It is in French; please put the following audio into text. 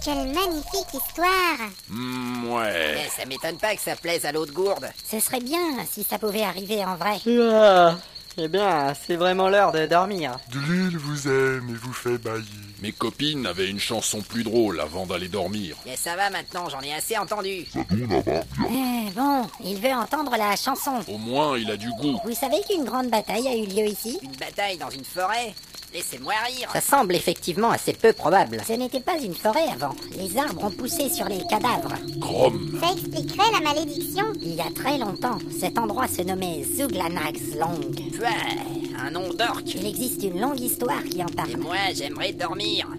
quelle magnifique histoire! Ouais. Ça m'étonne pas que ça plaise à l'autre gourde. Ce serait bien si ça pouvait arriver en vrai. Eh bien, c'est vraiment l'heure de dormir. Dril vous aime et vous fait bailler. Mes copines avaient une chanson plus drôle avant d'aller dormir. Mais ça va maintenant, j'en ai assez entendu. Bon, il veut entendre la chanson. Au moins, il a du goût. Vous savez qu'une grande bataille a eu lieu ici? Une bataille dans une forêt? Laissez-moi rire. Ça semble effectivement assez peu probable. Ce n'était pas une forêt avant. Les arbres ont poussé sur les cadavres. Grom. Ça expliquerait la malédiction. Il y a très longtemps, cet endroit se nommait Zuglanaxlong. Puah, un nom d'orque. Il existe une longue histoire qui en Et parle. moi, j'aimerais dormir.